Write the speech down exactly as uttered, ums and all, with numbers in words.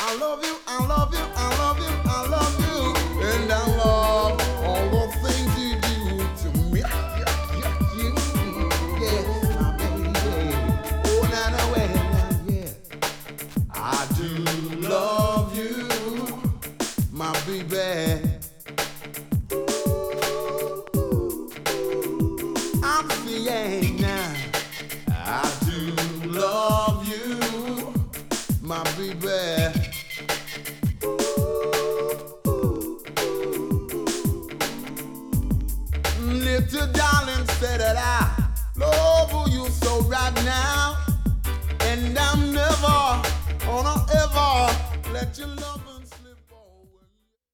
I love you, I love you, I love you, I love you. And I love all the things you do to me. Yeah, my baby. Oh, now, now, wait, now, yeah. I do love you, my baby. I'm saying now, I do love you, my baby. Little darling said that I love you so right now, and I'm never gonna ever let you love.